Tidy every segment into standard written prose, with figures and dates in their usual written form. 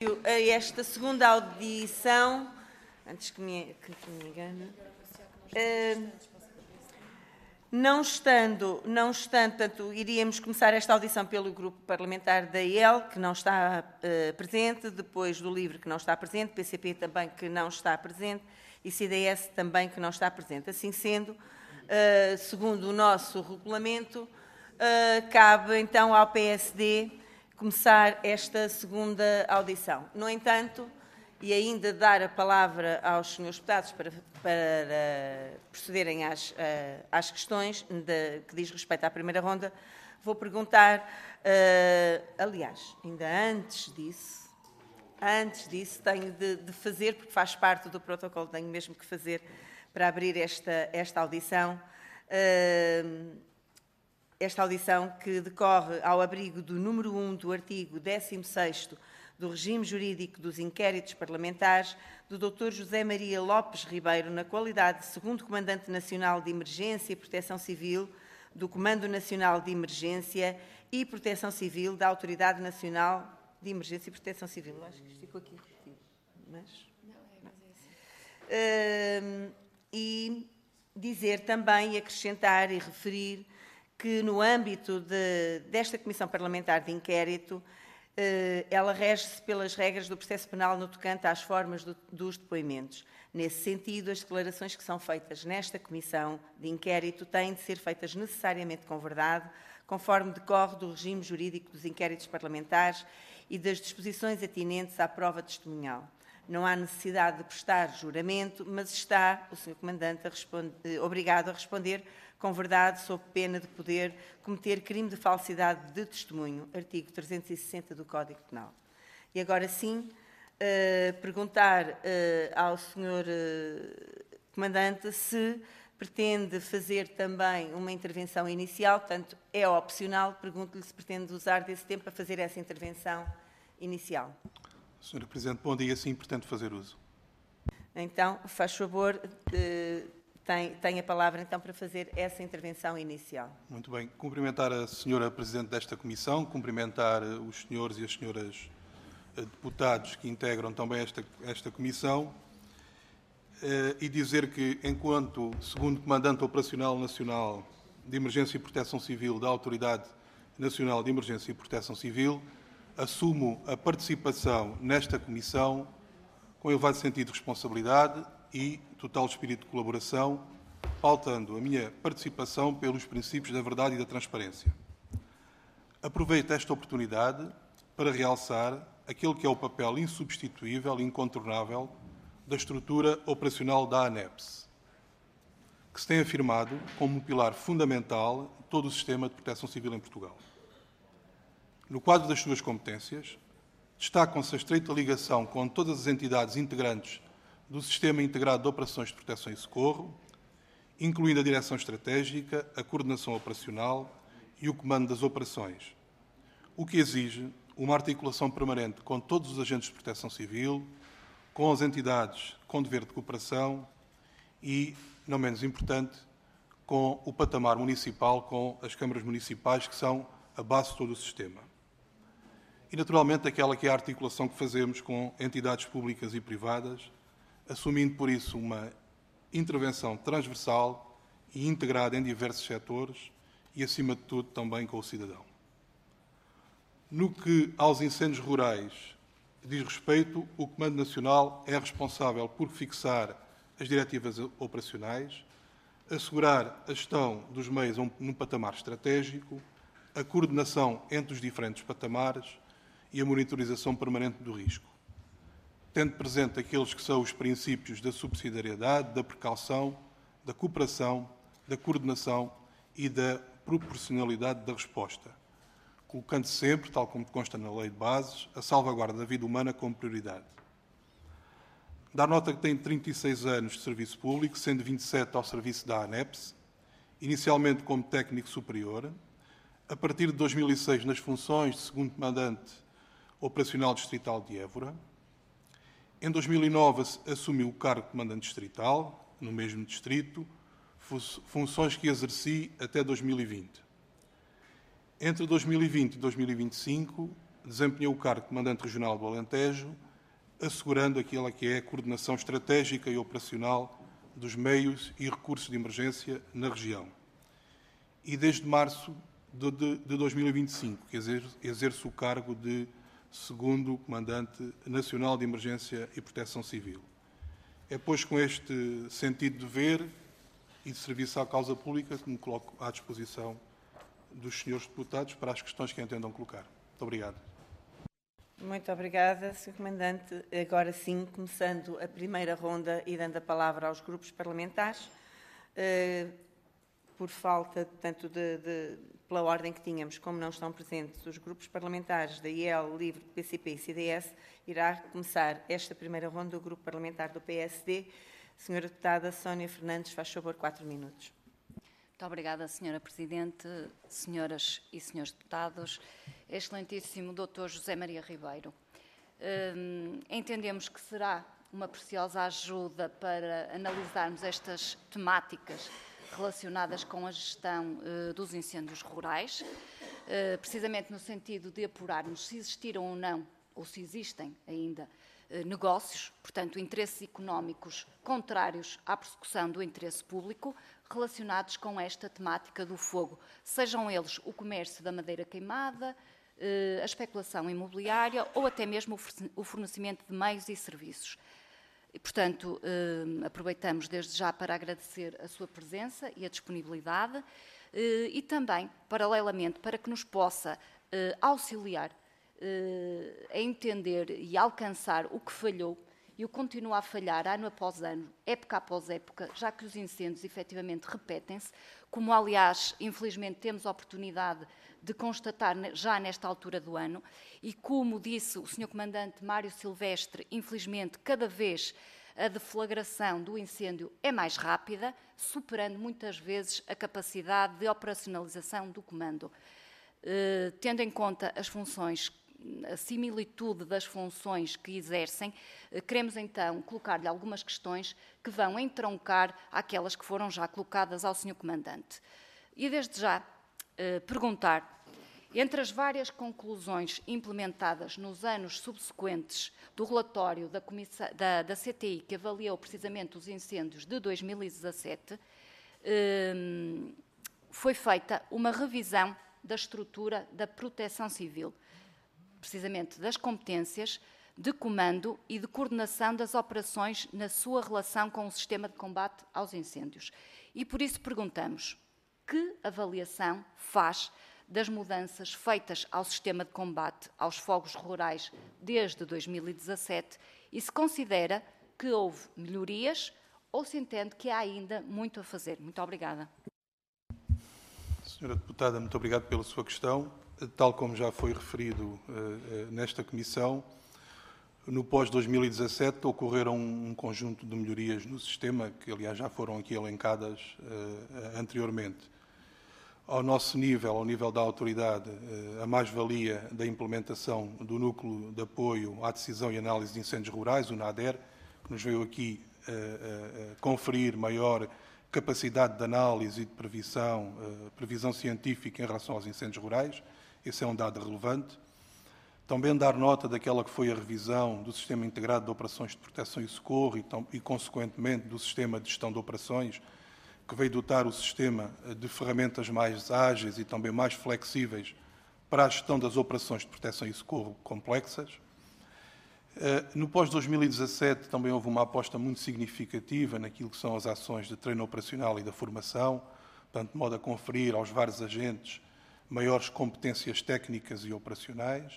A esta segunda audição, antes que me engane, não estando, portanto, iríamos começar esta audição pelo grupo parlamentar da IEL, que não está presente, depois do LIVRE, que não está presente, PCP também, que não está presente, e CDS também, que não está presente. Assim sendo, segundo o nosso regulamento, cabe então ao PSD começar esta segunda audição. No entanto, e ainda dar a palavra aos senhores deputados para procederem às questões que diz respeito à primeira ronda, vou perguntar, aliás, ainda antes disso tenho de fazer, porque faz parte do protocolo, tenho mesmo que fazer para abrir esta audição, esta audição que decorre ao abrigo do número 1 do artigo 16º do regime jurídico dos inquéritos parlamentares do Dr. José Maria Lopes Ribeiro, na qualidade de segundo Comandante Nacional de Emergência e Proteção Civil do Comando Nacional de Emergência e Proteção Civil da Autoridade Nacional de Emergência e Proteção Civil. Eu acho que isto ficou aqui repetido, mas... Não. E dizer também, acrescentar e referir que no âmbito desta Comissão Parlamentar de Inquérito, ela rege-se pelas regras do processo penal no tocante às formas dos depoimentos. Nesse sentido, as declarações que são feitas nesta Comissão de Inquérito têm de ser feitas necessariamente com verdade, conforme decorre do regime jurídico dos inquéritos parlamentares e das disposições atinentes à prova testemunhal. Não há necessidade de prestar juramento, mas está o Sr. Comandante obrigado a responder com verdade, sob pena de poder cometer crime de falsidade de testemunho, artigo 360 do Código Penal. E agora sim, perguntar ao Sr. Comandante se pretende fazer também uma intervenção inicial, portanto, é opcional, pergunto-lhe se pretende usar desse tempo para fazer essa intervenção inicial. Sra. Presidente, bom dia, sim, pretendo fazer uso. Então, faz favor... Tem a palavra, então, para fazer essa intervenção inicial. Muito bem. Cumprimentar a Sra. Presidente desta Comissão, cumprimentar os senhores e as senhoras deputados que integram também esta Comissão e dizer que, enquanto segundo Comandante Operacional Nacional de Emergência e Proteção Civil da Autoridade Nacional de Emergência e Proteção Civil, assumo a participação nesta Comissão com elevado sentido de responsabilidade e total espírito de colaboração, pautando a minha participação pelos princípios da verdade e da transparência. Aproveito esta oportunidade para realçar aquele que é o papel insubstituível e incontornável da estrutura operacional da ANEPS, que se tem afirmado como um pilar fundamental de todo o sistema de proteção civil em Portugal. No quadro das suas competências, destacam-se a estreita ligação com todas as entidades integrantes do Sistema Integrado de Operações de Proteção e Socorro, incluindo a Direção Estratégica, a Coordenação Operacional e o Comando das Operações, o que exige uma articulação permanente com todos os agentes de proteção civil, com as entidades com dever de cooperação e, não menos importante, com o patamar municipal, com as câmaras municipais, que são a base de todo o sistema. E, naturalmente, aquela que é a articulação que fazemos com entidades públicas e privadas, assumindo por isso uma intervenção transversal e integrada em diversos setores e, acima de tudo, também com o cidadão. No que aos incêndios rurais diz respeito, o Comando Nacional é responsável por fixar as diretivas operacionais, assegurar a gestão dos meios num patamar estratégico, a coordenação entre os diferentes patamares e a monitorização permanente do risco, tendo presente aqueles que são os princípios da subsidiariedade, da precaução, da cooperação, da coordenação e da proporcionalidade da resposta, colocando sempre, tal como consta na Lei de Bases, a salvaguarda da vida humana como prioridade. Dar nota que tem 36 anos de serviço público, sendo 27 ao serviço da ANEPS, inicialmente como técnico superior, a partir de 2006 nas funções de segundo comandante operacional distrital de Évora. Em 2009 assumiu o cargo de comandante distrital, no mesmo distrito, funções que exerci até 2020. Entre 2020 e 2025, desempenhou o cargo de Comandante Regional do Alentejo, assegurando aquela que é a coordenação estratégica e operacional dos meios e recursos de emergência na região. E desde março de 2025, que exerce o cargo de segundo Comandante Nacional de Emergência e Proteção Civil. É, pois, com este sentido de dever e de serviço à causa pública que me coloco à disposição dos senhores deputados para as questões que entendam colocar. Muito obrigado. Muito obrigada, Sr. Comandante. Agora sim, começando a primeira ronda e dando a palavra aos grupos parlamentares. Por falta, tanto pela ordem que tínhamos, como não estão presentes os grupos parlamentares da IEL, LIVRE, PCP e CDS, irá começar esta primeira ronda o grupo parlamentar do PSD. Senhora Deputada Sónia Fernandes, faz favor, 4 minutos. Muito obrigada, Senhora Presidente, senhoras e senhores deputados, excelentíssimo Dr. José Maria Ribeiro. Entendemos que será uma preciosa ajuda para analisarmos estas temáticas relacionadas com a gestão dos incêndios rurais, precisamente no sentido de apurarmos se existiram ou não, ou se existem ainda, negócios, portanto, interesses económicos contrários à persecução do interesse público, relacionados com esta temática do fogo, sejam eles o comércio da madeira queimada, a especulação imobiliária ou até mesmo o fornecimento de meios e serviços. E, portanto, aproveitamos desde já para agradecer a sua presença e a disponibilidade e também, paralelamente, para que nos possa auxiliar a entender e alcançar o que falhou e o que continua a falhar ano após ano, época após época, já que os incêndios efetivamente repetem-se, como aliás, infelizmente, temos a oportunidade de constatar já nesta altura do ano, e como disse o Sr. Comandante Mário Silvestre, infelizmente, cada vez a deflagração do incêndio é mais rápida, superando muitas vezes a capacidade de operacionalização do comando. Tendo em conta as funções, a similitude das funções que exercem, queremos então colocar-lhe algumas questões que vão entroncar aquelas que foram já colocadas ao Sr. Comandante. E desde já perguntar, entre as várias conclusões implementadas nos anos subsequentes do relatório da CTI, que avaliou precisamente os incêndios de 2017, foi feita uma revisão da estrutura da proteção civil, precisamente das competências de comando e de coordenação das operações na sua relação com o sistema de combate aos incêndios. E por isso perguntamos, que avaliação faz das mudanças feitas ao sistema de combate aos fogos rurais desde 2017 e se considera que houve melhorias ou se entende que há ainda muito a fazer? Muito obrigada. Senhora Deputada, muito obrigado pela sua questão. Tal como já foi referido nesta Comissão, no pós-2017 ocorreram um conjunto de melhorias no sistema, que aliás já foram aqui elencadas anteriormente. Ao nosso nível, ao nível da autoridade, a mais-valia da implementação do Núcleo de Apoio à Decisão e Análise de Incêndios Rurais, o NADER, que nos veio aqui conferir maior capacidade de análise e de previsão científica em relação aos incêndios rurais. Esse é um dado relevante. Também dar nota daquela que foi a revisão do Sistema Integrado de Operações de Proteção e Socorro e consequentemente, do Sistema de Gestão de Operações, que veio dotar o sistema de ferramentas mais ágeis e também mais flexíveis para a gestão das operações de proteção e socorro complexas. No pós-2017 também houve uma aposta muito significativa naquilo que são as ações de treino operacional e da formação, portanto, de modo a conferir aos vários agentes maiores competências técnicas e operacionais.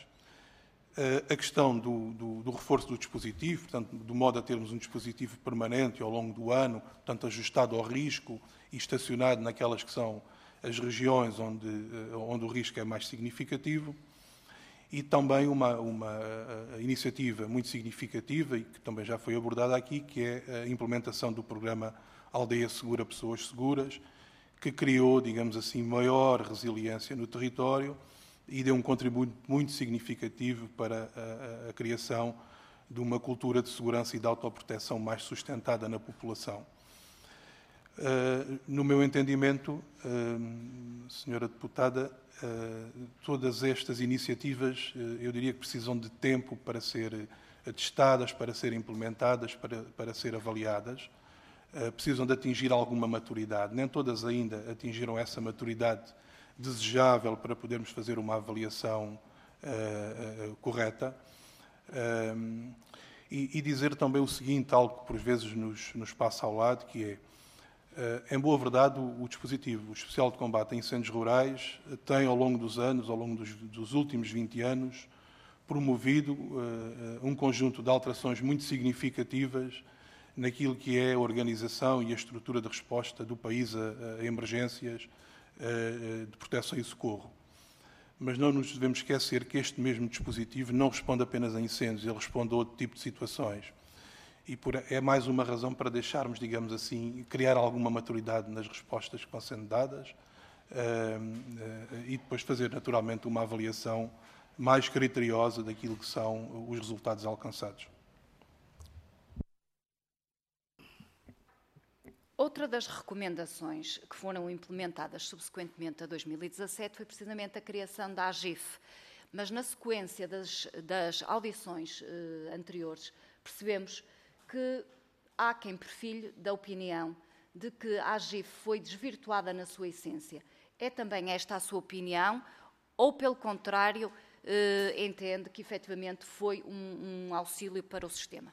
A questão do reforço do dispositivo, portanto, de modo a termos um dispositivo permanente ao longo do ano, portanto, ajustado ao risco e estacionado naquelas que são as regiões onde o risco é mais significativo. E também uma iniciativa muito significativa e que também já foi abordada aqui, que é a implementação do programa Aldeia Segura, Pessoas Seguras, que criou, digamos assim, maior resiliência no território e deu um contributo muito significativo para a criação de uma cultura de segurança e de autoproteção mais sustentada na população. No meu entendimento, senhora deputada, todas estas iniciativas, eu diria que precisam de tempo para ser testadas, para ser implementadas, para ser avaliadas. Precisam de atingir alguma maturidade. Nem todas ainda atingiram essa maturidade desejável para podermos fazer uma avaliação correta. E dizer também o seguinte, algo que por vezes nos passa ao lado, que é, em boa verdade, o dispositivo especial de combate a incêndios rurais tem, ao longo dos anos, ao longo dos últimos 20 anos, promovido um conjunto de alterações muito significativas naquilo que é a organização e a estrutura de resposta do país a emergências de proteção e socorro. Mas não nos devemos esquecer que este mesmo dispositivo não responde apenas a incêndios, ele responde a outro tipo de situações. E é mais uma razão para deixarmos, digamos assim, criar alguma maturidade nas respostas que vão sendo dadas e depois fazer, naturalmente, uma avaliação mais criteriosa daquilo que são os resultados alcançados. Outra das recomendações que foram implementadas subsequentemente a 2017 foi precisamente a criação da AGIF, mas na sequência das audições anteriores percebemos que há quem perfilhe da opinião de que a AGIF foi desvirtuada na sua essência. É também esta a sua opinião ou, pelo contrário, entende que efetivamente foi um auxílio para o sistema?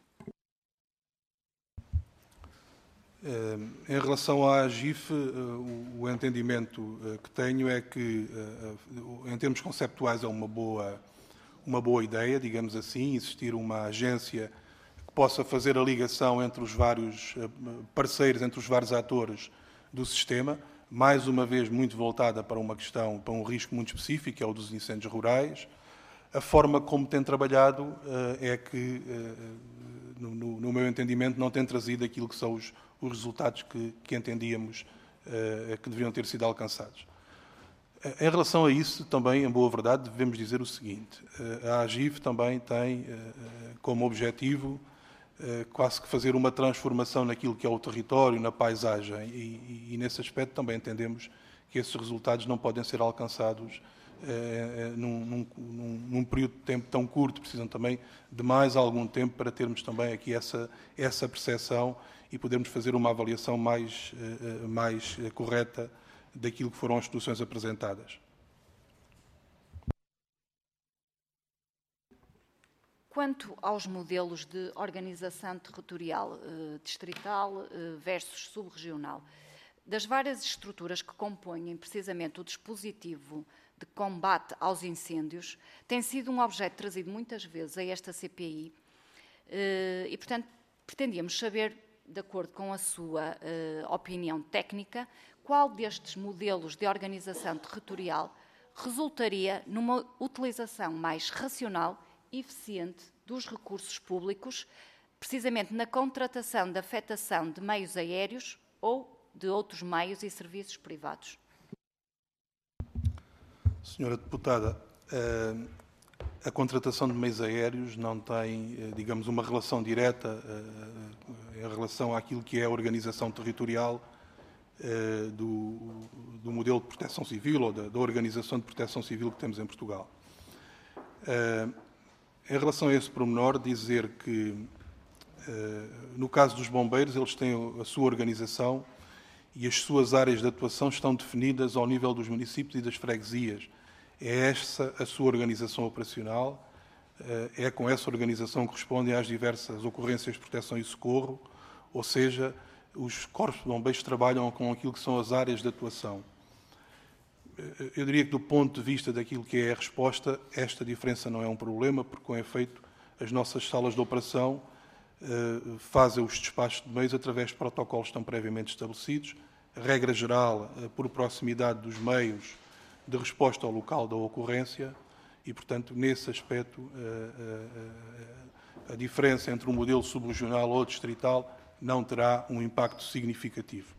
Em relação à AGIF, o entendimento que tenho é que, em termos conceptuais, é uma boa ideia, digamos assim, existir uma agência que possa fazer a ligação entre os vários parceiros, entre os vários atores do sistema, mais uma vez muito voltada para uma questão, para um risco muito específico, que é o dos incêndios rurais. A forma como tem trabalhado é que, no meu entendimento, não tem trazido aquilo que são os resultados que entendíamos que deveriam ter sido alcançados. Em relação a isso, também, em boa verdade, devemos dizer o seguinte. A AGIF também tem como objetivo quase que fazer uma transformação naquilo que é o território, na paisagem, e nesse aspecto também entendemos que esses resultados não podem ser alcançados num período de tempo tão curto, precisam também de mais algum tempo para termos também aqui essa percepção e podermos fazer uma avaliação mais correta daquilo que foram as soluções apresentadas. Quanto aos modelos de organização territorial distrital versus subregional, das várias estruturas que compõem precisamente o dispositivo de combate aos incêndios, tem sido um objeto trazido muitas vezes a esta CPI e, portanto, pretendíamos saber, de acordo com a sua opinião técnica, qual destes modelos de organização territorial resultaria numa utilização mais racional e eficiente dos recursos públicos, precisamente na contratação da afetação de meios aéreos ou de outros meios e serviços privados. Senhora deputada, a contratação de meios aéreos não tem, digamos, uma relação direta em relação àquilo que é a organização territorial do modelo de proteção civil ou da organização de proteção civil que temos em Portugal. Em relação a esse pormenor, dizer que, no caso dos bombeiros, eles têm a sua organização e as suas áreas de atuação estão definidas ao nível dos municípios e das freguesias. É essa a sua organização operacional, é com essa organização que respondem às diversas ocorrências de proteção e socorro, ou seja, os corpos de bombeiros trabalham com aquilo que são as áreas de atuação. Eu diria que, do ponto de vista daquilo que é a resposta, esta diferença não é um problema, porque, com efeito, as nossas salas de operação fazem os despachos de meios através de protocolos que estão previamente estabelecidos, regra geral, por proximidade dos meios de resposta ao local da ocorrência e, portanto, nesse aspecto, a diferença entre um modelo subregional ou distrital não terá um impacto significativo.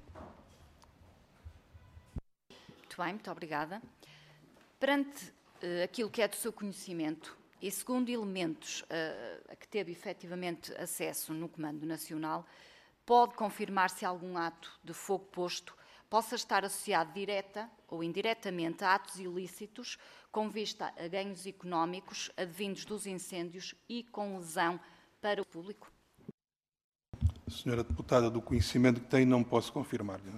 Muito bem, muito obrigada. Perante aquilo que é do seu conhecimento e segundo elementos a que teve efetivamente acesso no Comando Nacional, pode confirmar se algum ato de fogo posto possa estar associado direta ou indiretamente a atos ilícitos com vista a ganhos económicos advindos dos incêndios e com lesão para o público? Senhora deputada, do conhecimento que tem, não posso confirmar-lhe.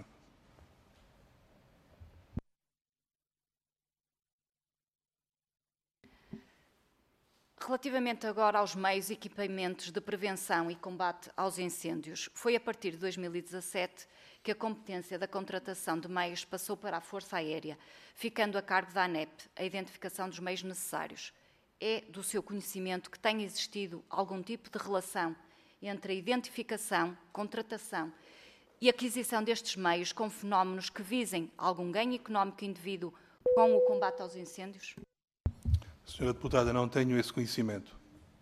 Relativamente agora aos meios e equipamentos de prevenção e combate aos incêndios, foi a partir de 2017 que a competência da contratação de meios passou para a Força Aérea, ficando a cargo da ANEP a identificação dos meios necessários. É do seu conhecimento que tenha existido algum tipo de relação entre a identificação, contratação e aquisição destes meios com fenómenos que visem algum ganho económico indevido com o combate aos incêndios? Senhora deputada, não tenho esse conhecimento.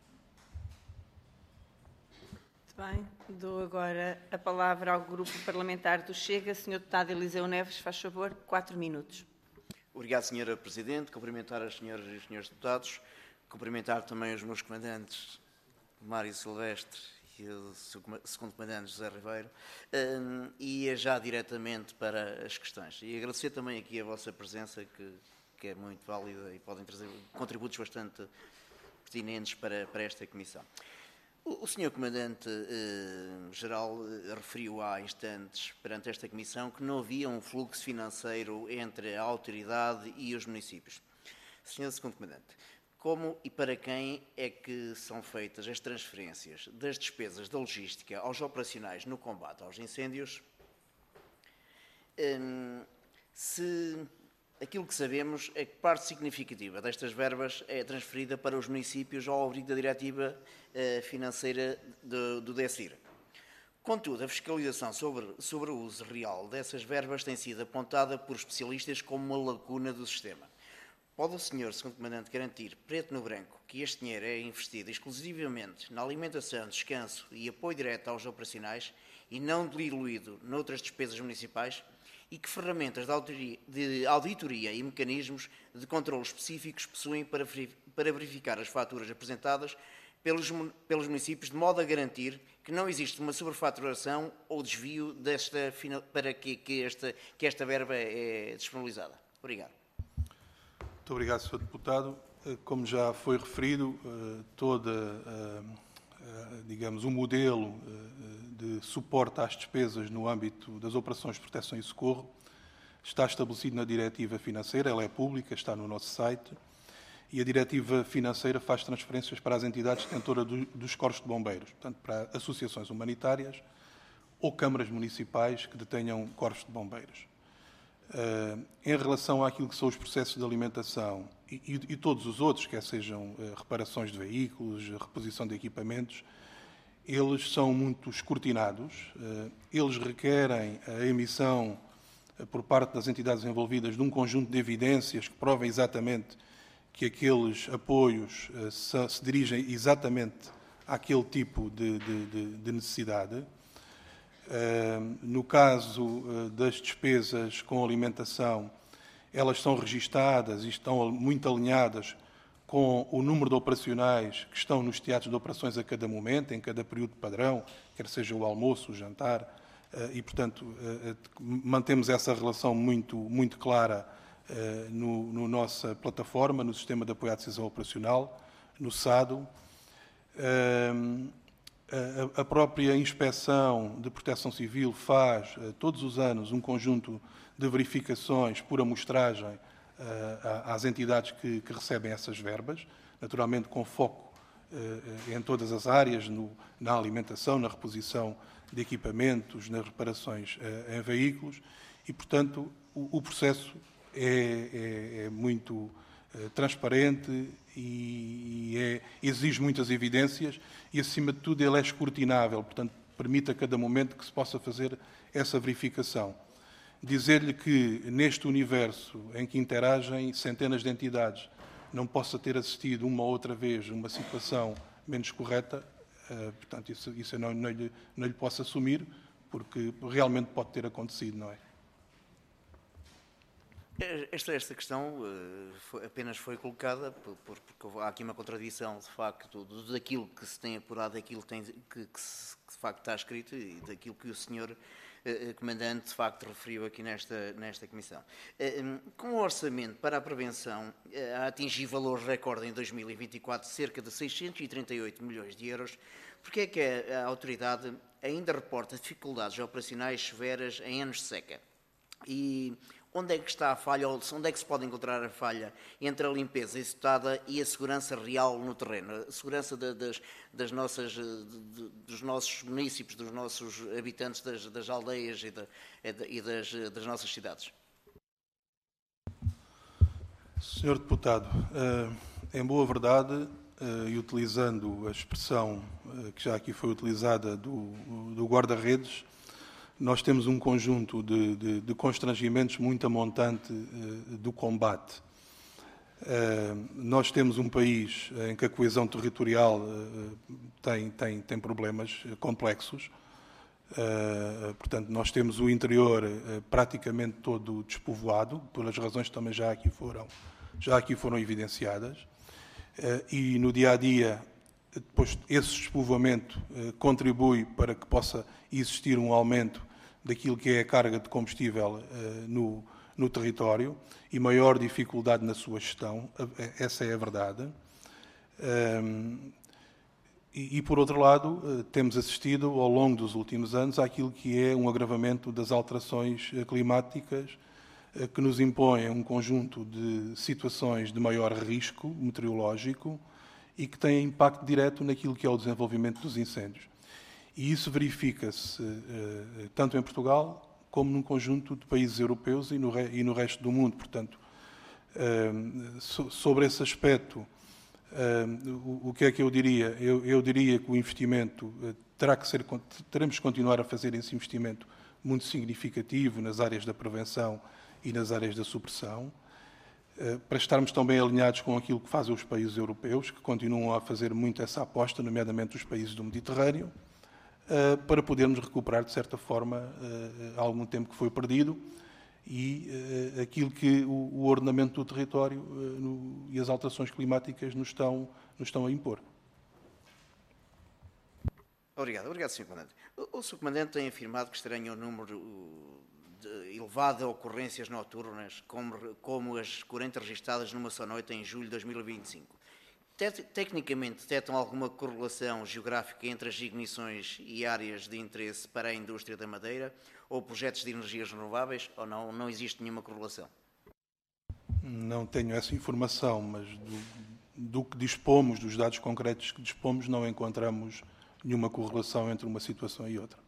Muito bem. Dou agora a palavra ao Grupo Parlamentar do Chega. Senhor deputado Eliseu Neves, faz favor, 4 minutos. Obrigado, Senhora Presidente. Cumprimentar as senhoras e os senhores deputados. Cumprimentar também os meus comandantes, Mário Silvestre e o segundo comandante José Ribeiro, e já diretamente para as questões. E agradecer também aqui a vossa presença, que é muito válida e podem trazer contributos bastante pertinentes para esta Comissão. O Sr. Comandante-Geral referiu há instantes perante esta Comissão que não havia um fluxo financeiro entre a autoridade e os municípios. Sr. Segundo Comandante, como e para quem é que são feitas as transferências das despesas da logística aos operacionais no combate aos incêndios? Aquilo que sabemos é que parte significativa destas verbas é transferida para os municípios ao abrigo da diretiva financeira do DECIR. Contudo, a fiscalização sobre o uso real dessas verbas tem sido apontada por especialistas como uma lacuna do sistema. Pode o senhor, segundo comandante, garantir, preto no branco, que este dinheiro é investido exclusivamente na alimentação, descanso e apoio direto aos operacionais e não diluído noutras despesas municipais? E que ferramentas de auditoria e mecanismos de controle específicos possuem para verificar as faturas apresentadas pelos municípios, de modo a garantir que não existe uma sobrefaturação ou desvio para que esta verba é disponibilizada? Obrigado. Muito obrigado, Sr. Deputado. Como já foi referido, digamos, o modelo de suporte às despesas no âmbito das operações de proteção e socorro está estabelecido na diretiva financeira, ela é pública, está no nosso site, e a diretiva financeira faz transferências para as entidades detentoras dos corpos de bombeiros, portanto, para associações humanitárias ou câmaras municipais que detenham corpos de bombeiros. Em relação àquilo que são os processos de alimentação e todos os outros, quer sejam reparações de veículos, reposição de equipamentos, eles são muito escrutinados, eles requerem a emissão por parte das entidades envolvidas de um conjunto de evidências que provem exatamente que aqueles apoios se dirigem exatamente àquele tipo de necessidade. No caso das despesas com alimentação, elas são registadas e estão muito alinhadas com o número de operacionais que estão nos teatros de operações a cada momento, em cada período padrão, quer seja o almoço, o jantar, e, portanto, mantemos essa relação muito clara na nossa plataforma, no Sistema de Apoio à Decisão Operacional, no SADO. A própria Inspeção de Proteção Civil faz todos os anos um conjunto de verificações por amostragem às entidades que recebem essas verbas, naturalmente com foco em todas as áreas, na alimentação, na reposição de equipamentos, nas reparações em veículos e, portanto, o processo é muito transparente e exige muitas evidências e, acima de tudo, ele é escrutinável, portanto, permite a cada momento que se possa fazer essa verificação. Dizer-lhe que, neste universo em que interagem centenas de entidades, não possa ter assistido uma ou outra vez uma situação menos correta, portanto, isso eu não lhe posso assumir, porque realmente pode ter acontecido, não é? Esta questão apenas foi colocada porque há aqui uma contradição, de facto, daquilo que se tem apurado, daquilo que de facto está escrito e daquilo que o senhor Comandante, de facto, referiu aqui nesta Comissão. Com o orçamento para a prevenção a atingir valores recorde em 2024, cerca de 638 milhões de euros, porque é que a autoridade ainda reporta dificuldades operacionais severas em anos de seca? E onde é que está a falha, ou onde é que se pode encontrar a falha entre a limpeza executada e a segurança real no terreno, a segurança dos nossos municípios, dos nossos habitantes das aldeias e das nossas cidades? Senhor Deputado, em boa verdade, e utilizando a expressão que já aqui foi utilizada do guarda-redes, nós temos um conjunto de constrangimentos muito amontante do combate. Nós temos um país em que a coesão territorial tem problemas complexos. Portanto, nós temos o interior praticamente todo despovoado, pelas razões que também já aqui foram evidenciadas. E no dia-a-dia, depois esse despovoamento contribui para que possa existir um aumento daquilo que é a carga de combustível no território e maior dificuldade na sua gestão, essa é a verdade. E por outro lado, temos assistido ao longo dos últimos anos àquilo que é um agravamento das alterações climáticas que nos impõem um conjunto de situações de maior risco meteorológico e que têm impacto direto naquilo que é o desenvolvimento dos incêndios. E isso verifica-se tanto em Portugal como num conjunto de países europeus e no resto do mundo. Portanto, sobre esse aspecto, o que é que eu diria? Eu diria que o investimento teremos que continuar a fazer esse investimento muito significativo nas áreas da prevenção e nas áreas da supressão, para estarmos também alinhados com aquilo que fazem os países europeus, que continuam a fazer muito essa aposta, nomeadamente os países do Mediterrâneo, para podermos recuperar, de certa forma, algum tempo que foi perdido e aquilo que o ordenamento do território e as alterações climáticas nos estão a impor. Obrigado, Sr. Comandante. O Sr. Comandante tem afirmado que estranha o número elevado de ocorrências noturnas, como as 40 registadas numa só noite em julho de 2025. Tecnicamente, detectam alguma correlação geográfica entre as ignições e áreas de interesse para a indústria da madeira ou projetos de energias renováveis, ou não existe nenhuma correlação? Não tenho essa informação, mas do que dispomos, dos dados concretos que dispomos, não encontramos nenhuma correlação entre uma situação e outra.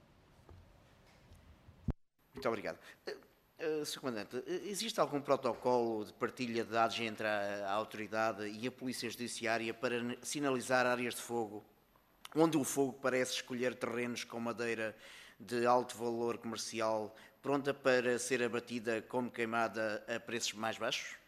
Muito obrigado. Sr. Comandante, existe algum protocolo de partilha de dados entre a autoridade e a Polícia Judiciária para sinalizar áreas de fogo, onde o fogo parece escolher terrenos com madeira de alto valor comercial, pronta para ser abatida como queimada a preços mais baixos?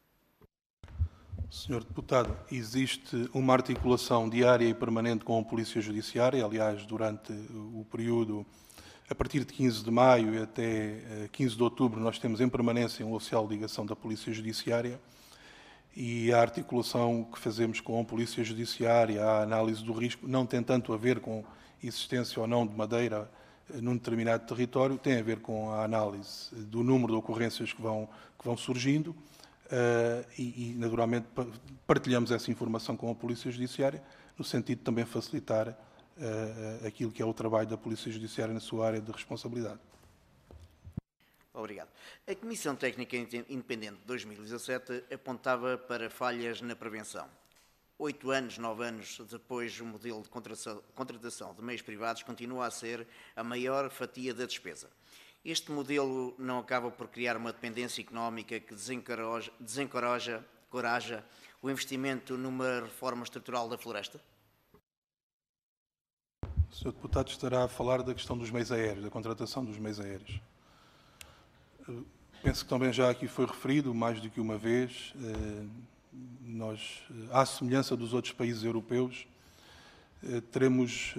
Senhor Deputado, existe uma articulação diária e permanente com a Polícia Judiciária. Aliás, durante o período, a partir de 15 de maio e até 15 de outubro, nós temos em permanência um oficial de ligação da Polícia Judiciária e a articulação que fazemos com a Polícia Judiciária, a análise do risco, não tem tanto a ver com existência ou não de madeira num determinado território, tem a ver com a análise do número de ocorrências que vão surgindo e, naturalmente, partilhamos essa informação com a Polícia Judiciária, no sentido de também facilitar aquilo que é o trabalho da Polícia Judiciária na sua área de responsabilidade. Obrigado. A Comissão Técnica Independente de 2017 apontava para falhas na prevenção. 8 anos, 9 anos depois, o modelo de contratação de meios privados continua a ser a maior fatia da despesa. Este modelo não acaba por criar uma dependência económica que desencoraja o investimento numa reforma estrutural da floresta? O Sr. Deputado estará a falar da questão dos meios aéreos, da contratação dos meios aéreos. Penso que também já aqui foi referido, mais do que uma vez, nós, à semelhança dos outros países europeus, teremos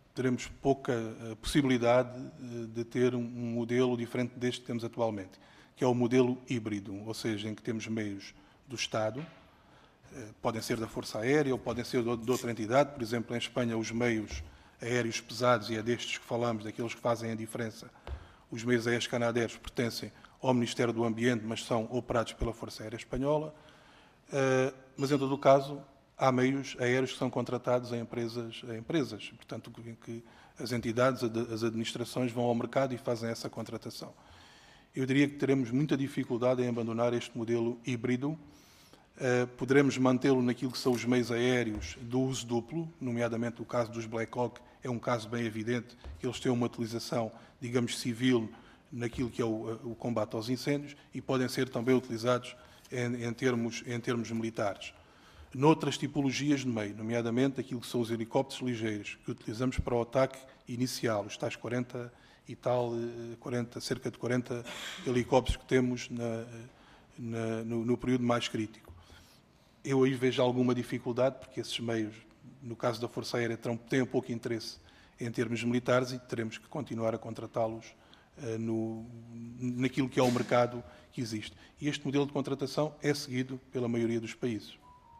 pouca possibilidade de ter um modelo diferente deste que temos atualmente, que é o modelo híbrido, ou seja, em que temos meios do Estado, podem ser da Força Aérea ou podem ser de outra entidade. Por exemplo, em Espanha, os meios aéreos pesados, e é destes que falamos, daqueles que fazem a diferença, os meios aéreos canadeiros pertencem ao Ministério do Ambiente, mas são operados pela Força Aérea Espanhola. Mas, em todo o caso, há meios aéreos que são contratados em empresas, portanto, em que as entidades, as administrações vão ao mercado e fazem essa contratação. Eu diria que teremos muita dificuldade em abandonar este modelo híbrido. Poderemos mantê-lo naquilo que são os meios aéreos do uso duplo, nomeadamente o caso dos Black Hawk, é um caso bem evidente, que eles têm uma utilização, digamos, civil naquilo que é o combate aos incêndios e podem ser também utilizados em termos militares. Noutras tipologias de meio, nomeadamente aquilo que são os helicópteros ligeiros, que utilizamos para o ataque inicial, os tais 40 e tal, cerca de 40 helicópteros que temos no período mais crítico. Eu aí vejo alguma dificuldade, porque esses meios, no caso da Força Aérea, têm pouco interesse em termos militares e teremos que continuar a contratá-los naquilo que é o mercado que existe. E este modelo de contratação é seguido pela maioria dos países.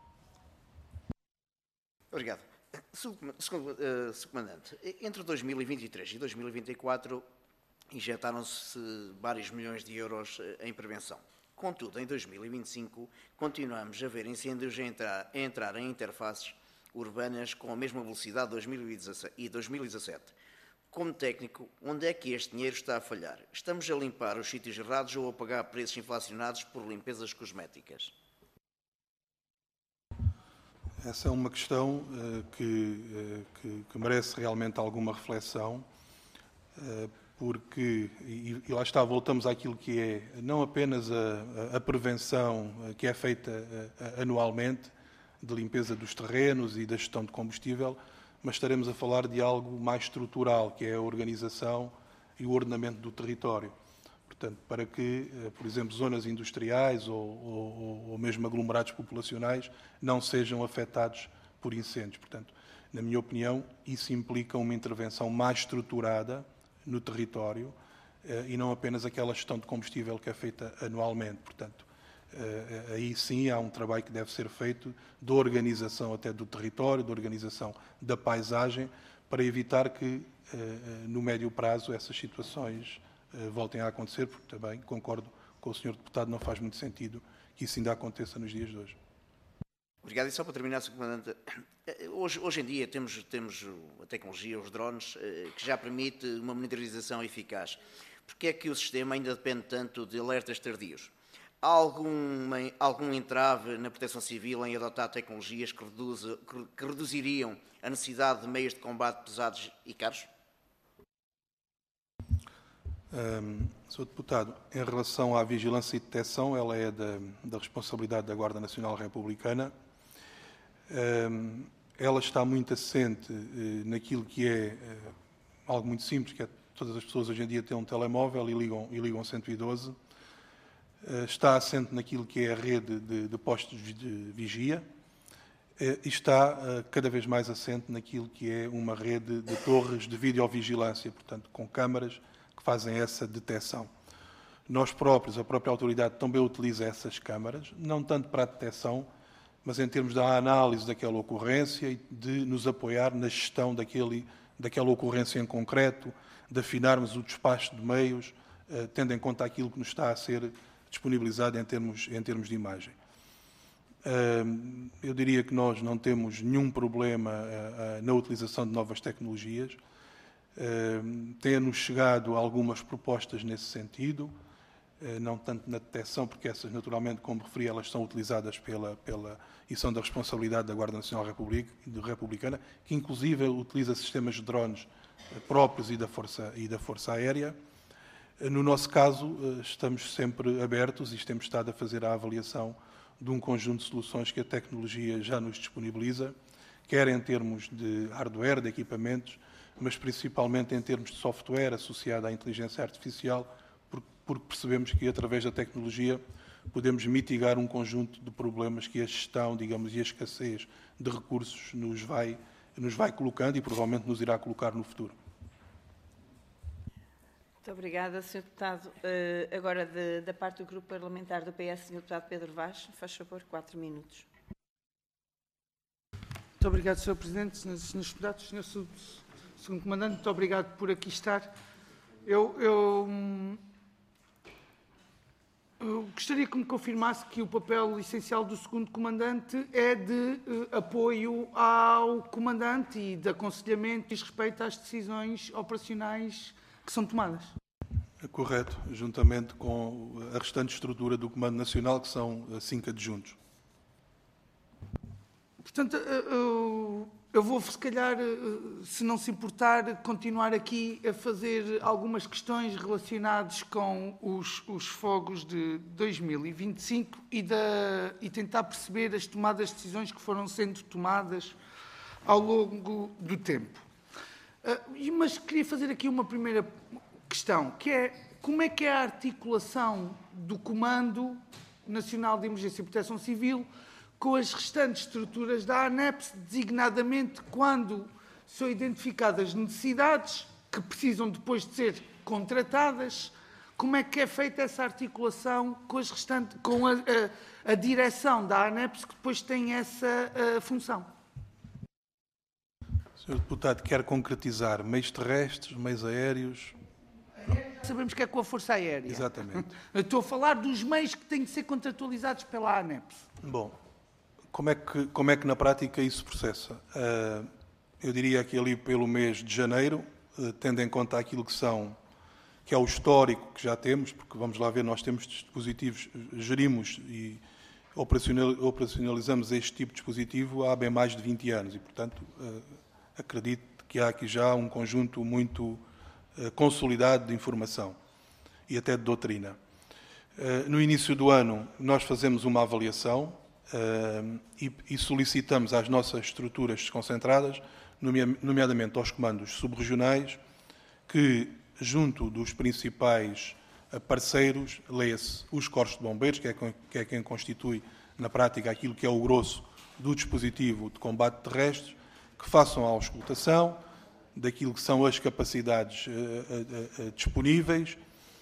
Obrigado. Segundo Comandante, entre 2023 e 2024 injetaram-se vários milhões de euros em prevenção. Contudo, em 2025 continuamos a ver incêndios a entrar em interfaces urbanas com a mesma velocidade de 2017. Como técnico, onde é que este dinheiro está a falhar? Estamos a limpar os sítios errados ou a pagar preços inflacionados por limpezas cosméticas? Essa é uma questão que merece realmente alguma reflexão, porque, e lá está, voltamos àquilo que é não apenas a prevenção que é feita anualmente, de limpeza dos terrenos e da gestão de combustível, mas estaremos a falar de algo mais estrutural, que é a organização e o ordenamento do território. Portanto, para que, por exemplo, zonas industriais ou mesmo aglomerados populacionais não sejam afetados por incêndios. Portanto, na minha opinião, isso implica uma intervenção mais estruturada no território e não apenas aquela gestão de combustível que é feita anualmente. Portanto, aí sim há um trabalho que deve ser feito de organização até do território, de organização da paisagem, para evitar que, no médio prazo, essas situações voltem a acontecer, porque também concordo com o Sr. Deputado, não faz muito sentido que isso ainda aconteça nos dias de hoje. Obrigado. E só para terminar, Sr. Comandante, hoje em dia temos a tecnologia, os drones, que já permite uma monitorização eficaz. Porque é que o sistema ainda depende tanto de alertas tardios? Há algum entrave na Proteção Civil em adotar tecnologias que reduziriam a necessidade de meios de combate pesados e caros? Sr. Deputado, em relação à vigilância e detecção, ela é da responsabilidade da Guarda Nacional Republicana. Ela está muito assente naquilo que é algo muito simples, que é todas as pessoas hoje em dia têm um telemóvel e ligam 112. Está assente naquilo que é a rede de postos de vigia e está cada vez mais assente naquilo que é uma rede de torres de videovigilância, portanto, com câmaras que fazem essa detecção. Nós próprios, a própria autoridade também utiliza essas câmaras, não tanto para a detecção, mas em termos da análise daquela ocorrência e de nos apoiar na gestão daquela ocorrência em concreto, de afinarmos o despacho de meios, tendo em conta aquilo que nos está a ser disponibilizado em termos de imagem. Eu diria que nós não temos nenhum problema na utilização de novas tecnologias. Têm-nos chegado algumas propostas nesse sentido, não tanto na detecção, porque essas, naturalmente, como referi, elas são utilizadas e são da responsabilidade da Guarda Nacional Republicana, que inclusive utiliza sistemas de drones próprios e da Força Aérea. No nosso caso, estamos sempre abertos e temos estado a fazer a avaliação de um conjunto de soluções que a tecnologia já nos disponibiliza, quer em termos de hardware, de equipamentos, mas principalmente em termos de software associado à inteligência artificial, porque percebemos que, através da tecnologia, podemos mitigar um conjunto de problemas que a gestão, digamos, e a escassez de recursos nos vai colocando e provavelmente nos irá colocar no futuro. Muito obrigada, Sr. Deputado. Agora, da parte do Grupo Parlamentar do PS, Sr. Deputado Pedro Vaz, faz favor, 4 minutos. Muito obrigado, Sr. Presidente, Srs. Deputados, Sr. Segundo Comandante, muito obrigado por aqui estar. Eu gostaria que me confirmasse que o papel essencial do Segundo Comandante é de apoio ao Comandante e de aconselhamento e respeito às decisões operacionais que são tomadas. É correto, juntamente com a restante estrutura do Comando Nacional, que são 5 adjuntos. Portanto, eu vou, se calhar, se não se importar, continuar aqui a fazer algumas questões relacionadas com os fogos de 2025 e tentar perceber as tomadas de decisões que foram sendo tomadas ao longo do tempo. Mas queria fazer aqui uma primeira questão, que é como é que é a articulação do Comando Nacional de Emergência e Proteção Civil com as restantes estruturas da ANEPS, designadamente quando são identificadas necessidades que precisam depois de ser contratadas. Como é que é feita essa articulação com a direção da ANEPS, que depois tem essa função? Sr. Deputado, quer concretizar meios terrestres, meios aéreos? Sabemos que é com a Força Aérea. Exatamente. Eu estou a falar dos meios que têm de ser contratualizados pela ANEPS. Bom, como é que na prática isso processa? Eu diria que ali pelo mês de janeiro, tendo em conta aquilo que é o histórico que já temos, porque vamos lá ver, nós temos dispositivos, gerimos e operacionalizamos este tipo de dispositivo há bem mais de 20 anos e, portanto, acredito que há aqui já um conjunto muito consolidado de informação e até de doutrina. No início do ano, nós fazemos uma avaliação e solicitamos às nossas estruturas desconcentradas, nomeadamente aos comandos subregionais, que, junto dos principais parceiros, leia-se os corpos de bombeiros, que é quem constitui, na prática, aquilo que é o grosso do dispositivo de combate terrestre, que façam a auscultação daquilo que são as capacidades disponíveis,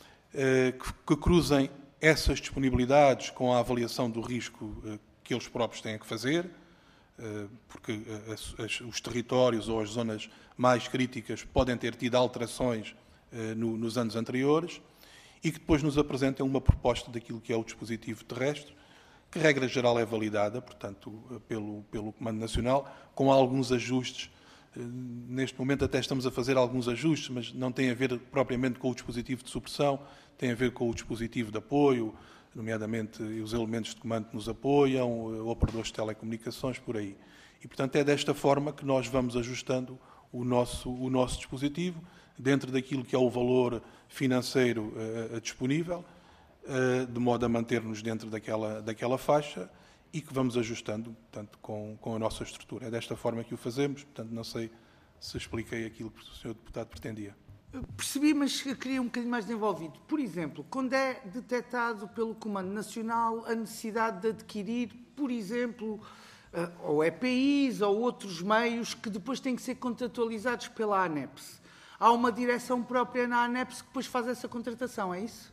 que cruzem essas disponibilidades com a avaliação do risco que eles próprios têm que fazer, porque os territórios ou as zonas mais críticas podem ter tido alterações nos anos anteriores, e que depois nos apresentem uma proposta daquilo que é o dispositivo terrestre, que regra geral é validada, portanto, pelo Comando Nacional, com alguns ajustes. Neste momento até estamos a fazer alguns ajustes, mas não tem a ver propriamente com o dispositivo de supressão, tem a ver com o dispositivo de apoio, nomeadamente os elementos de comando que nos apoiam, operadores de telecomunicações, por aí. E, portanto, é desta forma que nós vamos ajustando o nosso dispositivo, dentro daquilo que é o valor financeiro disponível, de modo a manter-nos dentro daquela faixa e que vamos ajustando, portanto, com a nossa estrutura. É desta forma que o fazemos, portanto, não sei se expliquei aquilo que o Sr. Deputado pretendia. Percebi, mas queria um bocadinho mais desenvolvido. Por exemplo, quando é detectado pelo Comando Nacional a necessidade de adquirir, por exemplo, ou EPIs ou outros meios que depois têm que ser contratualizados pela ANEPS, há uma direção própria na ANEPS que depois faz essa contratação, é isso?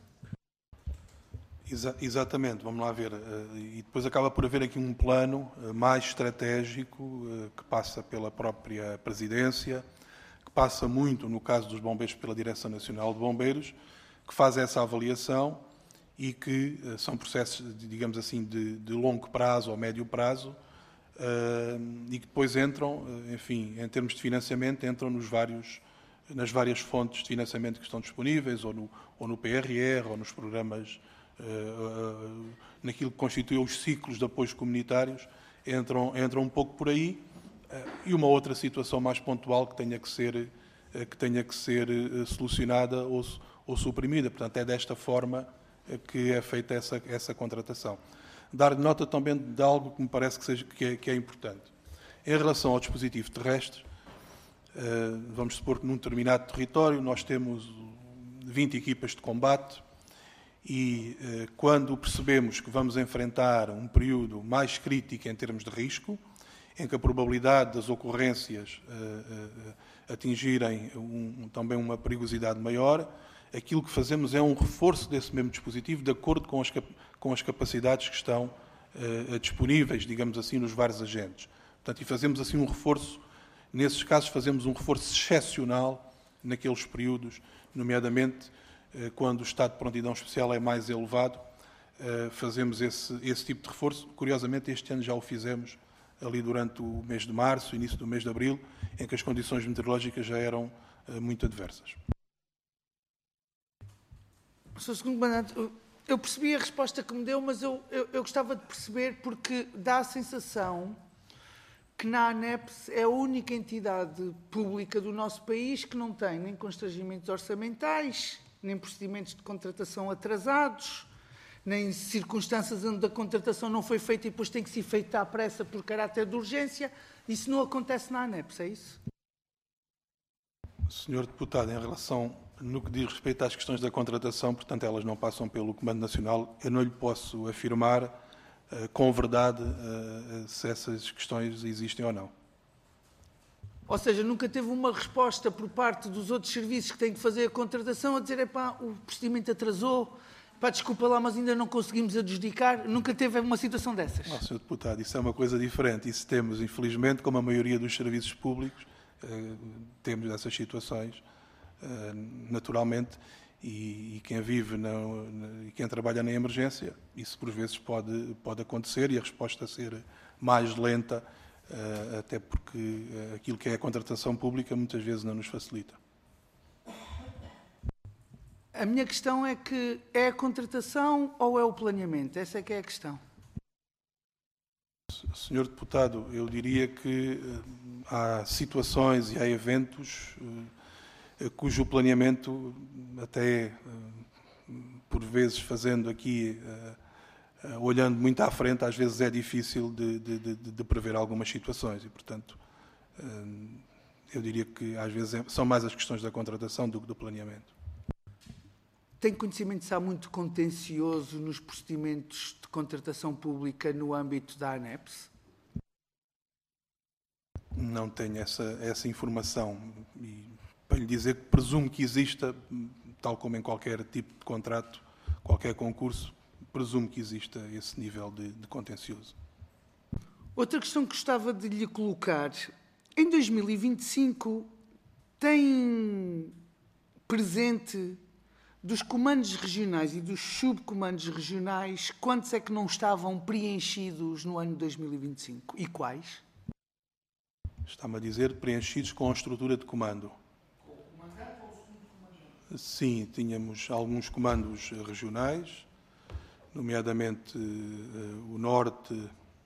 Exatamente, vamos lá ver. E depois acaba por haver aqui um plano mais estratégico que passa pela própria Presidência, que passa muito, no caso dos bombeiros, pela Direção Nacional de Bombeiros, que faz essa avaliação e que são processos, digamos assim, de longo prazo ou médio prazo e que depois entram, enfim, em termos de financiamento, entram nas várias fontes de financiamento que estão disponíveis, ou no PRR, ou nos programas, naquilo que constitui os ciclos de apoios comunitários, entram um pouco por aí, e uma outra situação mais pontual que tenha que ser solucionada ou suprimida. Portanto, é desta forma que é feita essa contratação. Dar nota também de algo que me parece que é importante. Em relação ao dispositivo terrestre, vamos supor que num determinado território nós temos 20 equipas de combate e quando percebemos que vamos enfrentar um período mais crítico em termos de risco, em que a probabilidade das ocorrências atingirem também uma perigosidade maior, aquilo que fazemos é um reforço desse mesmo dispositivo de acordo com as capacidades que estão disponíveis, digamos assim, nos vários agentes. Portanto, e fazemos assim um reforço, nesses casos fazemos um reforço excepcional naqueles períodos, nomeadamente quando o estado de prontidão especial é mais elevado, fazemos esse tipo de reforço. Curiosamente, este ano já o fizemos ali durante o mês de março, início do mês de abril, em que as condições meteorológicas já eram muito adversas. Sr. Segundo Comandante, eu percebi a resposta que me deu, mas eu gostava de perceber porque dá a sensação que na ANEPS é a única entidade pública do nosso país que não tem nem constrangimentos orçamentais, nem procedimentos de contratação atrasados, nem circunstâncias onde a contratação não foi feita e depois tem que ser feita à pressa por caráter de urgência. Isso não acontece na ANEPS, é isso? Senhor Deputado, em relação, no que diz respeito às questões da contratação, portanto, elas não passam pelo Comando Nacional, eu não lhe posso afirmar com verdade se essas questões existem ou não. Ou seja, nunca teve uma resposta por parte dos outros serviços que têm que fazer a contratação a dizer, o procedimento atrasou, desculpa lá, mas ainda não conseguimos adjudicar. Nunca teve uma situação dessas? Não, Sr. Deputado, isso é uma coisa diferente. Isso temos, infelizmente, como a maioria dos serviços públicos, temos essas situações, naturalmente, e quem vive e quem trabalha na emergência, isso por vezes pode acontecer e a resposta ser mais lenta, até porque aquilo que é a contratação pública muitas vezes não nos facilita. A minha questão é que é a contratação ou é o planeamento? Essa é que é a questão. Senhor Deputado, eu diria que há situações e há eventos cujo planeamento, até por vezes fazendo aqui, olhando muito à frente, às vezes é difícil de prever algumas situações e, portanto, eu diria que às vezes são mais as questões da contratação do que do planeamento. Tem conhecimento se há muito contencioso nos procedimentos de contratação pública no âmbito da ANEPS? Não tenho essa informação. E para lhe dizer que presumo que exista, tal como em qualquer tipo de contrato, qualquer concurso, presumo que exista esse nível de contencioso. Outra questão que gostava de lhe colocar. Em 2025, tem presente dos comandos regionais e dos subcomandos regionais, quantos é que não estavam preenchidos no ano 2025? E quais? Está-me a dizer preenchidos com a estrutura de comando. Com o comandante ou o segundo comandante? Sim, tínhamos alguns comandos regionais, nomeadamente o Norte,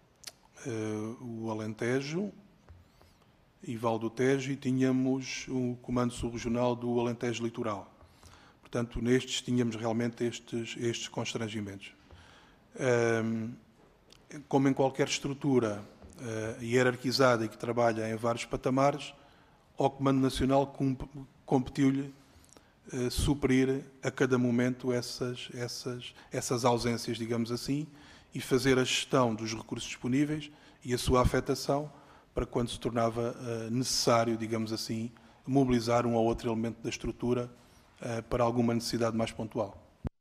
o Alentejo e Val do Tejo, e tínhamos o comando subregional do Alentejo Litoral. Portanto, nestes tínhamos realmente estes constrangimentos. Como em qualquer estrutura hierarquizada e que trabalha em vários patamares, ao Comando Nacional competiu-lhe suprir a cada momento essas ausências, digamos assim, e fazer a gestão dos recursos disponíveis e a sua afetação para quando se tornava necessário, digamos assim, mobilizar um ou outro elemento da estrutura para alguma necessidade mais pontual.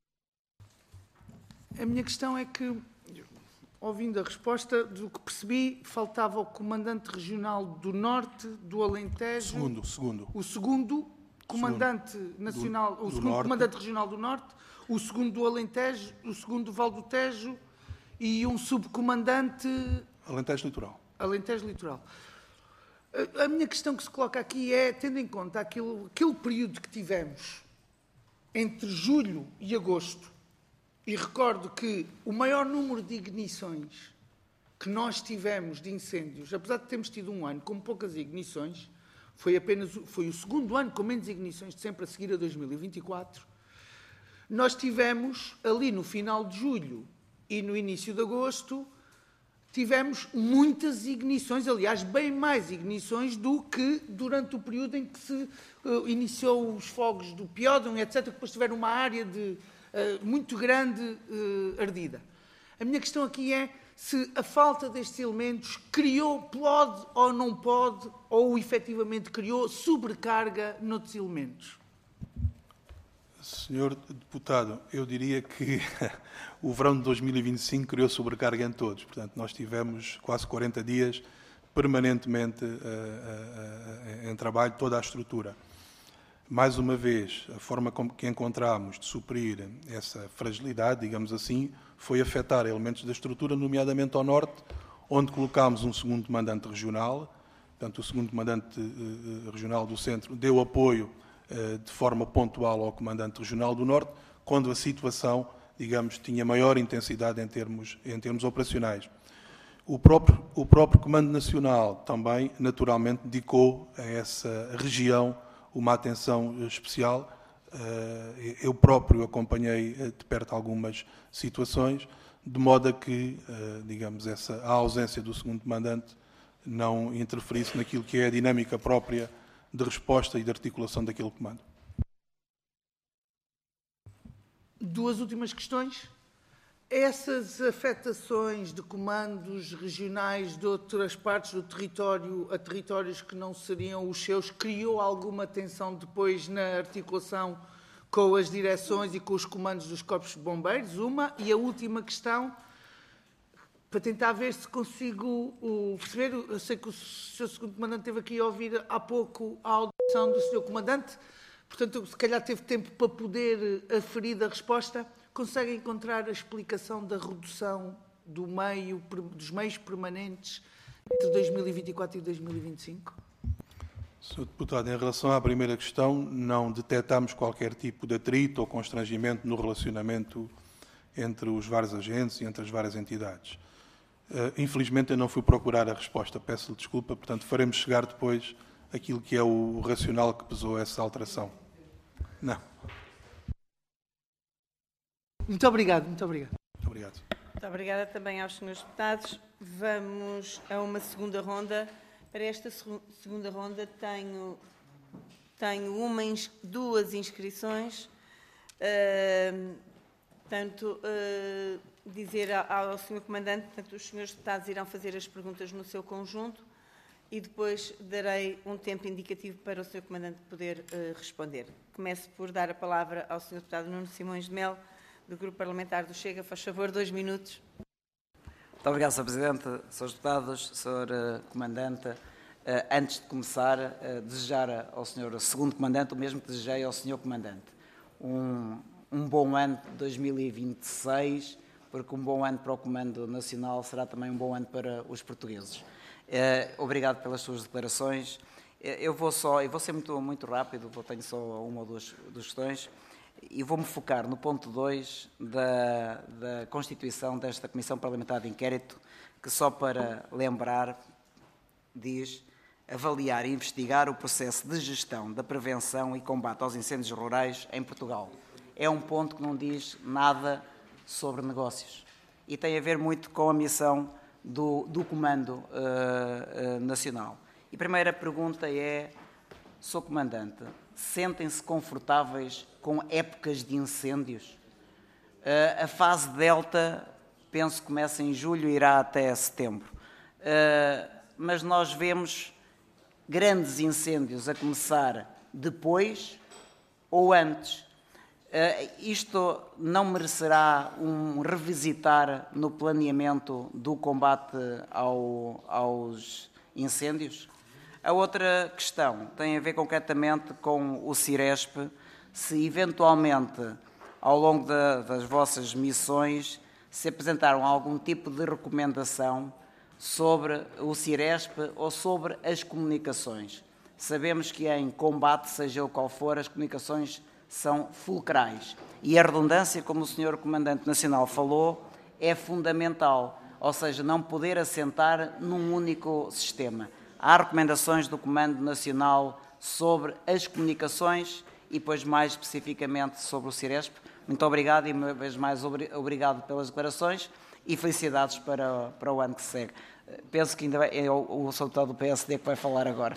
A minha questão é que, ouvindo a resposta, do que percebi, faltava o Comandante Regional do Norte, do Alentejo... Segundo. O segundo Comandante Nacional... O segundo Comandante Regional do Norte, o segundo do Alentejo, o segundo do Val do Tejo e um subcomandante... Alentejo Litoral. Alentejo Litoral. A minha questão que se coloca aqui é, tendo em conta aquele período que tivemos entre julho e agosto, e recordo que o maior número de ignições que nós tivemos de incêndios, apesar de termos tido um ano com poucas ignições, foi o segundo ano com menos ignições de sempre a seguir a 2024, nós tivemos ali no final de julho e no início de agosto, tivemos muitas ignições, aliás, bem mais ignições do que durante o período em que se iniciou os fogos do Piódon, etc., que depois tiveram uma área muito grande ardida. A minha questão aqui é se a falta destes elementos pode ou não pode, ou efetivamente criou sobrecarga noutros elementos. Senhor Deputado, eu diria que o verão de 2025 criou sobrecarga em todos. Portanto, nós tivemos quase 40 dias permanentemente em trabalho toda a estrutura. Mais uma vez, a forma que encontramos de suprir essa fragilidade, digamos assim, foi afetar elementos da estrutura, nomeadamente ao norte, onde colocámos um segundo comandante regional. Portanto, o segundo comandante regional do centro deu apoio de forma pontual ao comandante regional do norte, quando a situação, digamos, tinha maior intensidade em termos operacionais. O próprio Comando Nacional também, naturalmente, dedicou a essa região uma atenção especial. Eu próprio acompanhei de perto algumas situações, de modo a que, digamos, a ausência do segundo comandante não interferisse naquilo que é a dinâmica própria de resposta e de articulação daquele comando. Duas últimas questões. Essas afetações de comandos regionais de outras partes do território a territórios que não seriam os seus, criou alguma tensão depois na articulação com as direções e com os comandos dos corpos de bombeiros? Uma. E a última questão, para tentar ver se consigo perceber, eu sei que o Sr. Segundo Comandante esteve aqui a ouvir há pouco a audição do Sr. Comandante, portanto, se calhar teve tempo para poder aferir a resposta. Consegue encontrar a explicação da redução dos meios permanentes entre 2024 e 2025? Sr. Deputado, em relação à primeira questão, não detectámos qualquer tipo de atrito ou constrangimento no relacionamento entre os vários agentes e entre as várias entidades. Infelizmente, eu não fui procurar a resposta, peço-lhe desculpa, portanto, faremos chegar depois aquilo que é o racional que pesou essa alteração. Não. Muito obrigado, muito obrigado. Obrigado. Muito obrigada também aos senhores deputados. Vamos a uma segunda ronda. Para esta segunda ronda tenho duas inscrições. Dizer ao Sr. Comandante, portanto, os senhores deputados irão fazer as perguntas no seu conjunto e depois darei um tempo indicativo para o Sr. Comandante poder responder. Começo por dar a palavra ao Sr. Deputado Nuno Simões de Melo, do Grupo Parlamentar do Chega. Faz favor, 2 minutos. Muito obrigado, Sr. Presidente, Srs. Deputados, Sr. Comandante. Antes de começar, desejar ao Sr. Segundo Comandante o mesmo que desejei ao Sr. Comandante. Um bom ano de 2026, porque um bom ano para o Comando Nacional será também um bom ano para os portugueses. Obrigado pelas suas declarações. Eu vou ser muito rápido, tenho só uma ou duas questões. E vou-me focar no ponto 2 da constituição desta Comissão Parlamentar de Inquérito, que, só para lembrar, diz avaliar e investigar o processo de gestão da prevenção e combate aos incêndios rurais em Portugal. É um ponto que não diz nada sobre negócios e tem a ver muito com a missão do Comando Nacional. E a primeira pergunta é, Sr. Comandante, sentem-se confortáveis com épocas de incêndios? A fase Delta, penso que começa em julho e irá até setembro. Mas nós vemos grandes incêndios a começar depois ou antes. Isto não merecerá um revisitar no planeamento do combate aos incêndios? A outra questão tem a ver concretamente com o Ciresp, se eventualmente, ao longo das vossas missões, se apresentaram algum tipo de recomendação sobre o Ciresp ou sobre as comunicações. Sabemos que em combate, seja o qual for, as comunicações são fulcrais. E a redundância, como o Sr. Comandante Nacional falou, é fundamental, ou seja, não poder assentar num único sistema. Há recomendações do Comando Nacional sobre as comunicações e depois mais especificamente sobre o Ciresp. Muito obrigado e uma vez mais obrigado pelas declarações e felicidades para o ano que se segue. Penso que ainda é o Sr. Deputado do PSD que vai falar agora.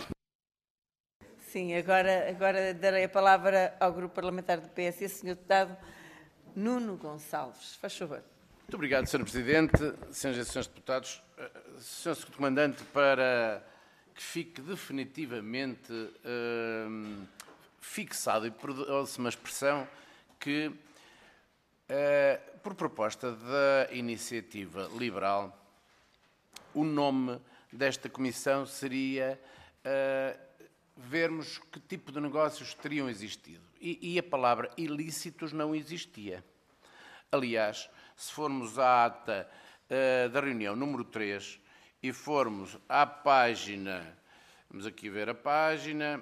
Sim, agora darei a palavra ao Grupo Parlamentar do PS, Sr. Deputado Nuno Gonçalves. Faz favor. Muito obrigado, Sr. Presidente, Senhoras e Senhores Deputados. Sr. Segundo Comandante, para que fique definitivamente fixado, e perdoe-se uma expressão, que, por proposta da Iniciativa Liberal, o nome desta comissão seria vermos que tipo de negócios teriam existido. E a palavra ilícitos não existia. Aliás, se formos à ata da reunião número 3 e formos à página, vamos aqui ver a página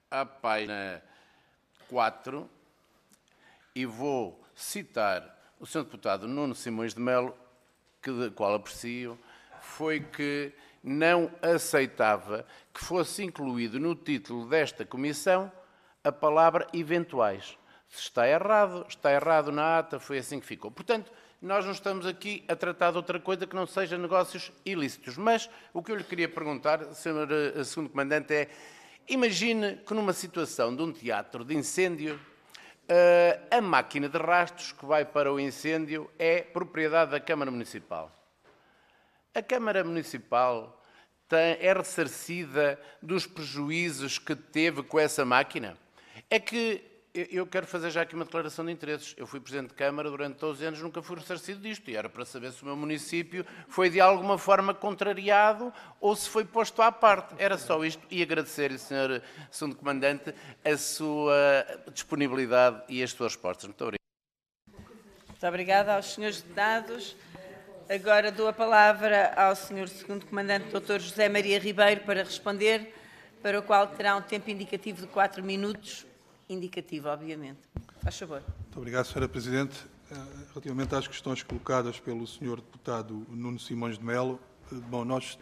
4, e vou citar o Sr. Deputado Nuno Simões de Melo, que, qual aprecio, foi que não aceitava que fosse incluído no título desta comissão a palavra eventuais. Se está errado na ata, foi assim que ficou. Portanto, nós não estamos aqui a tratar de outra coisa que não seja negócios ilícitos. Mas o que eu lhe queria perguntar, Sr. Segundo Comandante, é: imagine que numa situação de um teatro de incêndio, a máquina de rastros que vai para o incêndio é propriedade da Câmara Municipal. A Câmara Municipal é ressarcida dos prejuízos que teve com essa máquina? É que eu quero fazer já aqui uma declaração de interesses. Eu fui Presidente de Câmara durante 12 anos, nunca fui ressarcido disto. E era para saber se o meu município foi de alguma forma contrariado ou se foi posto à parte. Era só isto. E agradecer-lhe, Sr. Segundo Comandante, a sua disponibilidade e as suas respostas. Muito obrigado. Muito obrigada aos senhores deputados. Agora dou a palavra ao Sr. Segundo Comandante, Dr. José Maria Ribeiro, para responder, para o qual terá um tempo indicativo de 4 minutos. Indicativo, obviamente. Faz favor. Muito obrigado, Sra. Presidente. Relativamente às questões colocadas pelo Sr. Deputado Nuno Simões de Melo, bom, nós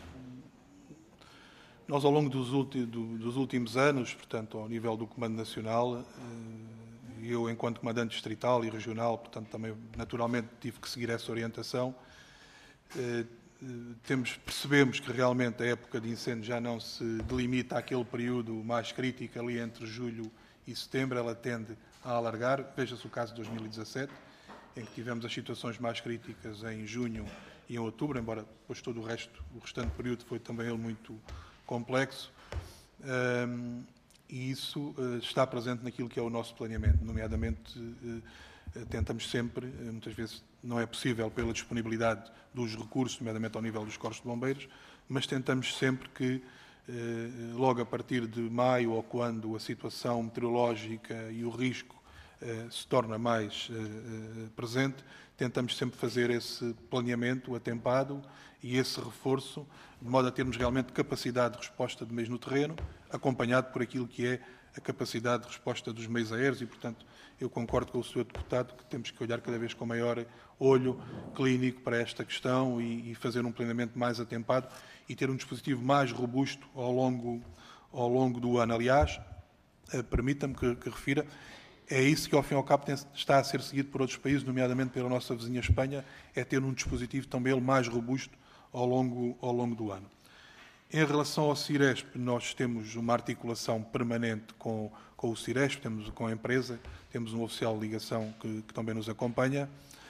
ao longo dos últimos anos, portanto, ao nível do Comando Nacional, eu, enquanto Comandante Distrital e Regional, portanto, também naturalmente tive que seguir essa orientação. Percebemos que realmente a época de incêndio já não se delimita àquele período mais crítico ali entre julho e setembro, ela tende a alargar. Veja-se o caso de 2017, em que tivemos as situações mais críticas em junho e em outubro, embora depois todo o restante período foi também ele muito complexo. E isso está presente naquilo que é o nosso planeamento, nomeadamente tentamos sempre, muitas vezes não é possível pela disponibilidade dos recursos, nomeadamente ao nível dos corpos de bombeiros, mas tentamos sempre que logo a partir de maio, ou quando a situação meteorológica e o risco se torna mais presente, tentamos sempre fazer esse planeamento atempado e esse reforço, de modo a termos realmente capacidade de resposta de meios no terreno, acompanhado por aquilo que é a capacidade de resposta dos meios aéreos e, portanto, eu concordo com o Sr. Deputado que temos que olhar cada vez com maior olho clínico para esta questão e fazer um planeamento mais atempado e ter um dispositivo mais robusto ao longo do ano. Aliás, permita-me que refira, é isso que, ao fim e ao cabo, está a ser seguido por outros países, nomeadamente pela nossa vizinha Espanha, é ter um dispositivo também ele mais robusto ao longo do ano. Em relação ao Ciresp, nós temos uma articulação permanente com o Ciresp, temos com a empresa, temos um oficial de ligação que também nos acompanha.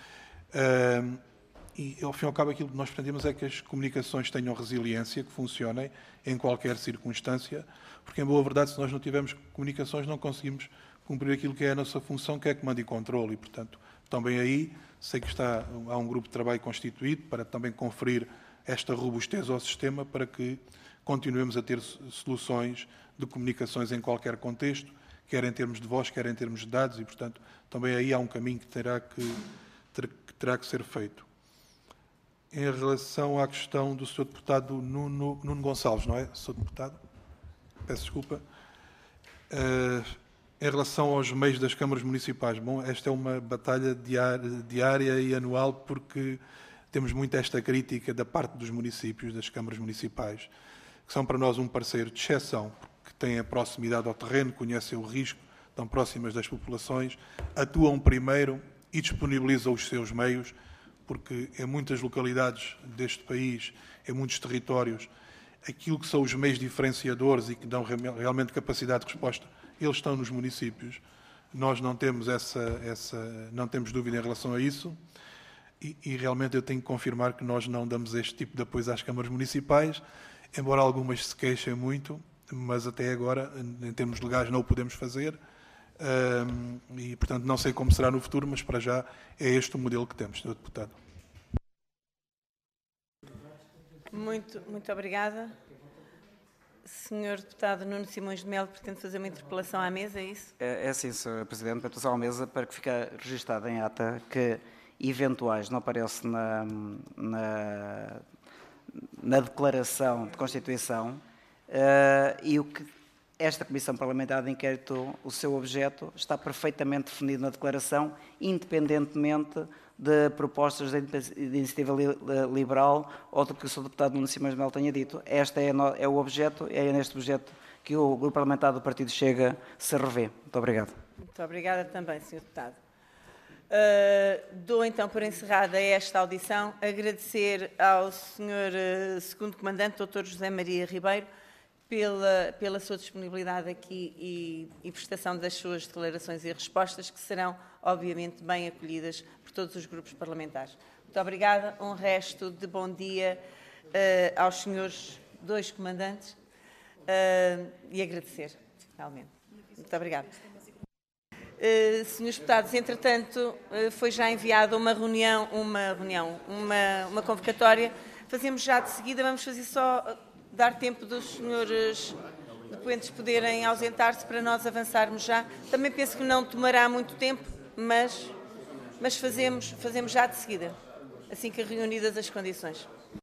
E, ao fim e ao cabo, aquilo que nós pretendemos é que as comunicações tenham resiliência, que funcionem em qualquer circunstância, porque, em boa verdade, se nós não tivermos comunicações, não conseguimos cumprir aquilo que é a nossa função, que é comando e controle. E, portanto, também aí, sei que há um grupo de trabalho constituído para também conferir esta robustez ao sistema para que continuemos a ter soluções de comunicações em qualquer contexto, quer em termos de voz, quer em termos de dados, e, portanto, também aí há um caminho que terá que ser feito. Em relação à questão do Sr. Deputado Nuno Gonçalves, não é, Sr. Deputado? Peço desculpa. Em relação aos meios das câmaras municipais, bom, esta é uma batalha diária e anual, porque temos muito esta crítica da parte dos municípios, das câmaras municipais, que são para nós um parceiro de exceção, porque têm a proximidade ao terreno, conhecem o risco, estão próximas das populações, atuam primeiro e disponibilizam os seus meios, porque em muitas localidades deste país, em muitos territórios, aquilo que são os meios diferenciadores e que dão realmente capacidade de resposta, eles estão nos municípios. Nós não temos não temos dúvida em relação a isso. E realmente eu tenho que confirmar que nós não damos este tipo de apoio às câmaras municipais, embora algumas se queixem muito, mas até agora, em termos legais, não o podemos fazer. e, portanto, não sei como será no futuro, mas para já é este o modelo que temos, Sr. Deputado. Muito obrigada. Sr. Deputado Nuno Simões de Melo pretende fazer uma interpelação à mesa, é isso? É assim, Sr. Presidente, para passar à mesa para que fique registado em ata que eventuais, não aparece na declaração de Constituição, e o que esta Comissão Parlamentar de Inquérito, o seu objeto, está perfeitamente definido na declaração, independentemente de propostas de iniciativa liberal ou do que o Sr. Deputado Nuno Simões de Melo tenha dito. Este é o objeto, é neste objeto que o Grupo Parlamentar do Partido Chega se revê. Muito obrigado. Muito obrigada também, Sr. Deputado. Dou então por encerrada esta audição, agradecer ao Sr. Segundo Comandante, Dr. José Maria Ribeiro, pela sua disponibilidade aqui e prestação das suas declarações e respostas, que serão, obviamente, bem acolhidas por todos os grupos parlamentares. Muito obrigada. Um resto de bom dia aos senhores dois comandantes e agradecer, realmente. Muito obrigada. Senhores deputados, entretanto, foi já enviada uma convocatória. Fazemos já de seguida, vamos fazer só dar tempo dos senhores depoentes poderem ausentar-se para nós avançarmos já. Também penso que não tomará muito tempo, mas fazemos já de seguida, assim que reunidas as condições.